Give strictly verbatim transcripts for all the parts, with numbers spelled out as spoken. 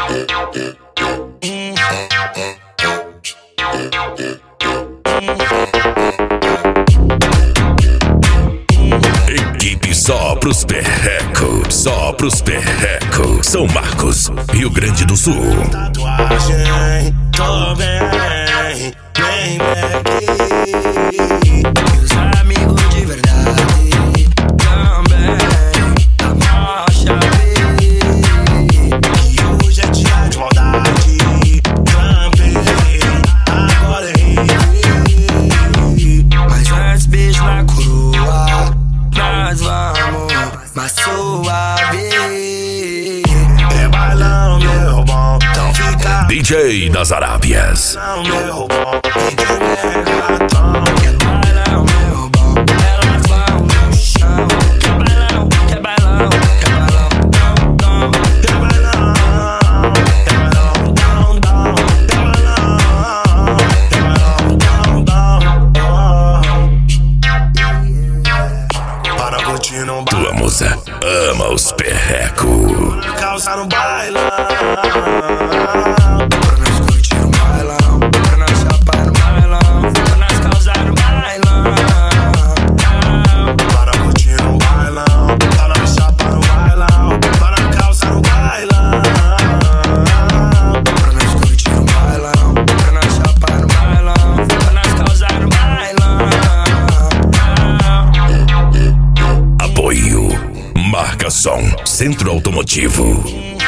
Equipe só pros perrecos, só pros perrecos. São Marcos, Rio Grande do Sul. Tatuagem, tô bem, bem aqui. Meus amigos de verdade também na marcha. E hoje é dia de maldade. Trampei, agora errei. Mas antes beijo na coroa, nós vamos mais suave. É bailão, meu bom, então fica D J das Arábias. bailão, meu bom, e de megatão. É bailão, meu bom, elas vão no chão. É bailão, é bailão, é bailão, dom, dom. É bailão, é bailão, dom, dom. É bailão, é bailão, dom, dom. Para curtir no bailão, Tua musa ama os perrecos. calça no bailão. Pra nós curtir no bailão, pra nós chapar no bailão, pra nós causar no bailão. Para curtir no bailão, pra nós chapar no bailão, pra nós causar no bailão. Pra nós curtir no bailão, pra nós chapar no bailão, pra nós causar no bailão. Apoio Marca Som, Centro Automotivo.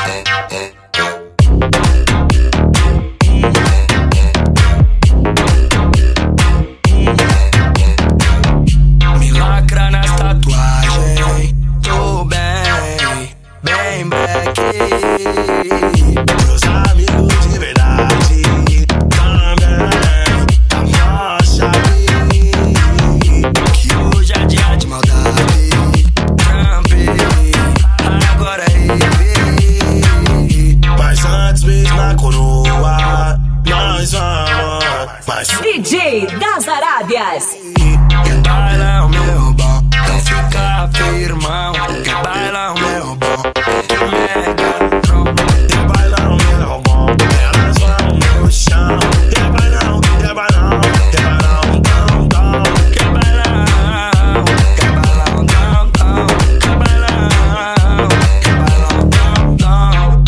Me lacra nas tatuagens, tô bem, bem black. Meus amigos de verdade também da rocha. Que hoje é dia de maldade. Trampei, agora errei. Mas antes beijo na coroa, nós vamos mais D J das Arábias. quer bailão, meu bom, então fica firmão. Quer bailão, meu bom, que megatron. Quer bailão, meu bom, elas vão no chão. Quer bailão, quer bailão, quer bailão, dom, dom. Quer bailão, quer bailão, dom, dom. Quer bailão, quer bailão,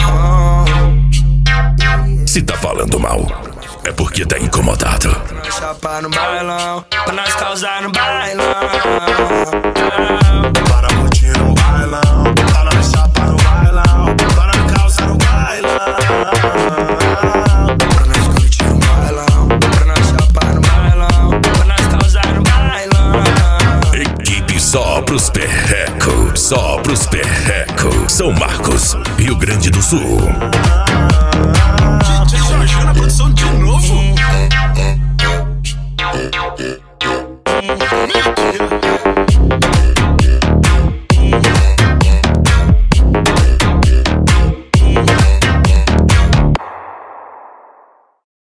dom, dom. Se tá falando mal, é porque tá incomodado. Pra nós chapar no bailão, pra nós causar no bailão. Para curtir no bailão, pra nós chapar no bailão, pra nós causar no bailão. Pra nós curtir no bailão, pra nós chapar no bailão, pra nós causar no bailão. Equipe só pros perrecos, só pros perrecos. São Marcos, Rio Grande do Sul.